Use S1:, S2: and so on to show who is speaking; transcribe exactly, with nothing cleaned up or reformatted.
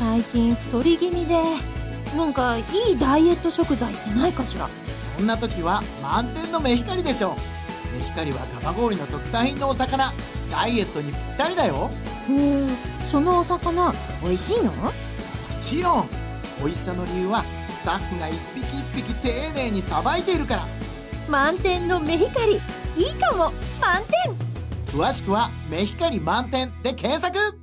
S1: 最近太り気味で、なんかいいダイエット食材ってないかしら。
S2: そんな時は満点のメヒカリでしょ。メヒカリは蒲郡の特産品のお魚、ダイエットにぴったりだよ。
S1: へえ、そのお魚美味しいの？
S2: もちろん。美味しさの理由はスタッフが一匹一匹丁寧にさばいているから。
S1: 満点のメヒカリ、いいかも。満点。
S2: 詳しくはメヒカリ満点で検索。